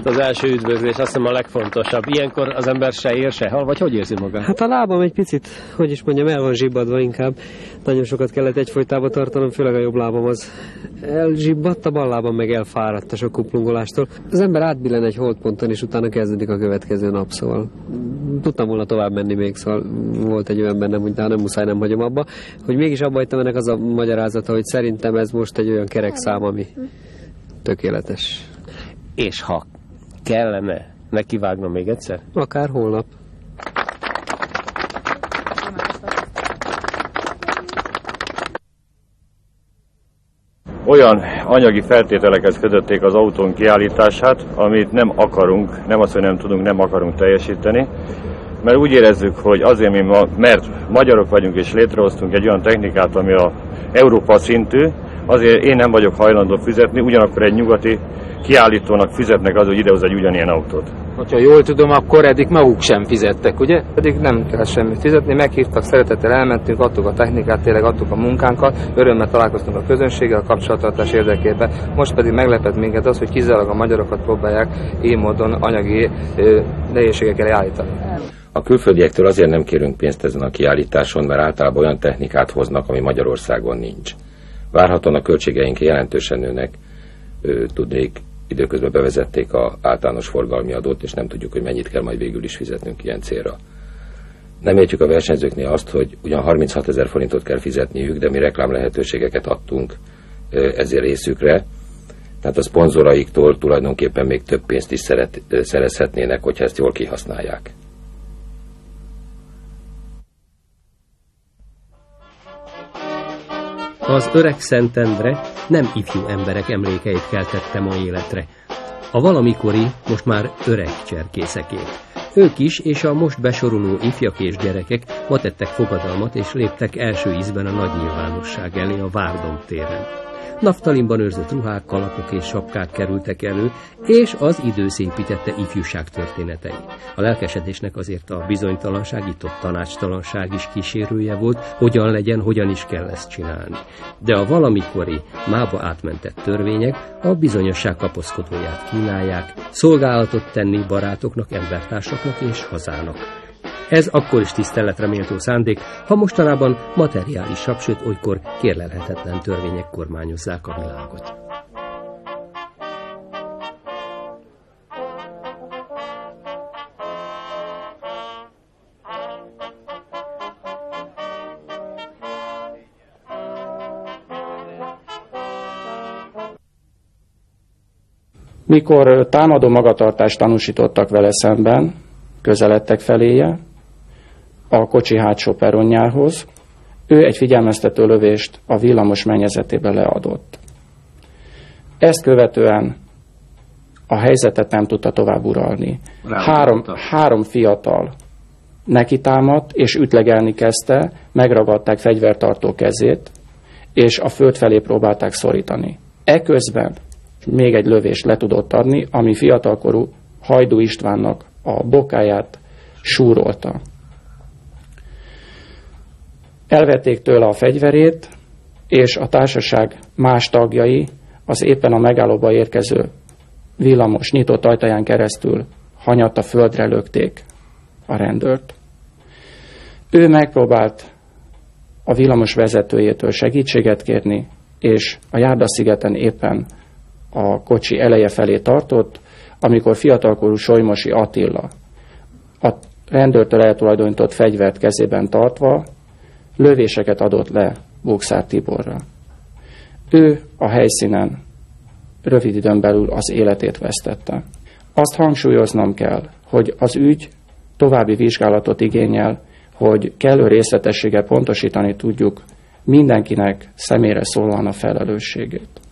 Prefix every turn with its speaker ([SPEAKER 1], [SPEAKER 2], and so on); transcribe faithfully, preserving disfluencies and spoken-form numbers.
[SPEAKER 1] volt az első üdvözlés, azt hiszem a legfontosabb. Ilyenkor az ember se ér, se hal, vagy hogy érzi magát?
[SPEAKER 2] Hát a lábam egy picit, hogy is mondjam, el van zsibbadva inkább. Nagyon sokat kellett egyfolytában tartanom, főleg a jobb lábam az elzsibbadt, a bal lábam meg elfáradt a sok kuplungolástól. Az ember átbillen egy holdponton, és utána kezdődik a következő nap, szóval tudtam volna tovább menni még, szóval volt egy olyan bennem, hogy nem muszáj, nem hagyom abba. Hogy mégis abba hagytam, ennek az a magyarázata, hogy szerintem ez most egy olyan kerek szám, ami tökéletes.
[SPEAKER 1] És ha kellene nekivágnom még egyszer?
[SPEAKER 2] Akár holnap.
[SPEAKER 3] Olyan anyagi feltételeket kötötték az autón kiállítását, amit nem akarunk, nem azt, hogy nem tudunk, nem akarunk teljesíteni, mert úgy érezzük, hogy azért mi ma, mert magyarok vagyunk és létrehoztunk egy olyan technikát, ami a Európa szintű, azért én nem vagyok hajlandó fizetni, ugyanakkor egy nyugati kiállítónak fizetnek az, hogy idehoz egy ugyanilyen autót.
[SPEAKER 4] Ha jól tudom, akkor eddig maguk sem fizettek, ugye? Pedig nem kell semmit fizetni, meghívtak, szeretettel elmentünk, adtuk a technikát, tényleg adtuk a munkánkat, örömmel találkoztunk a közönséggel a kapcsolattartás érdekében. Most pedig meglepett minket az, hogy kizárólag a magyarokat próbálják így módon anyagi nehézségek elé állítani.
[SPEAKER 5] A külföldiektől azért nem kérünk pénzt ezen a kiállításon, mert általában olyan technikát hoznak, ami Magyarországon nincs. Várhatóan a költségeink jelentősen nőnek, tudnék, időközben bevezették az általános forgalmi adót, és nem tudjuk, hogy mennyit kell majd végül is fizetnünk ilyen célra. Nem értjük a versenyzőknél azt, hogy ugyan harminchat ezer forintot kell fizetniük, de mi reklám lehetőségeket adtunk ezért részükre, tehát a szponzoraiktól tulajdonképpen még több pénzt is szeret, szerezhetnének, hogyha ezt jól kihasználják.
[SPEAKER 6] Az öreg Szentendre nem ifjú emberek emlékeit keltette ma életre. A valamikori, most már öreg cserkészekét. Ők is, és a most besoroló ifjak és gyerekek ma tettek fogadalmat, és léptek első ízben a nagy nyilvánosság elé a Várdom téren. Naftalinban őrzött ruhák, kalapok és sapkák kerültek elő, és az idő szépítette ifjúság történetei. A lelkesedésnek azért a bizonytalanság, itt ott tanácstalanság is kísérője volt, hogyan legyen, hogyan is kell ezt csinálni. De a valamikori, mába átmentett törvények a bizonyosság kapaszkodóját kínálják, szolgálatot tenni barátoknak, embertársaknak és hazának. Ez akkor is tiszteletre méltó szándék, ha mostanában materiálisabb, sőt olykor kérlelhetetlen törvények kormányozzák a világot.
[SPEAKER 7] Mikor támadó magatartást tanúsítottak vele szemben, közeledtek feléje, a kocsi hátsó perronjához, ő egy figyelmeztető lövést a villamos mennyezetébe leadott. Ezt követően a helyzetet nem tudta tovább uralni. Három, három fiatal neki támadt, és ütlegelni kezdte, megragadták fegyvertartó kezét, és a föld felé próbálták szorítani. Eközben még egy lövést le tudott adni, ami fiatalkorú Hajdú Istvánnak a bokáját súrolta. Elvették tőle a fegyverét, és a társaság más tagjai az éppen a megállóba érkező villamos nyitott ajtaján keresztül hanyatta földre lökték a rendőrt. Ő megpróbált a villamos vezetőjétől segítséget kérni, és a Járdaszigeten éppen a kocsi eleje felé tartott, amikor fiatalkorú Solymosi Attila a rendőrtől eltulajdonított fegyvert kezében tartva lövéseket adott le Bókszár Tiborra. Ő a helyszínen rövid időn belül az életét vesztette. Azt hangsúlyoznom kell, hogy az ügy további vizsgálatot igényel, hogy kellő részletességgel pontosítani tudjuk mindenkinek személyre szólóan a felelősségét.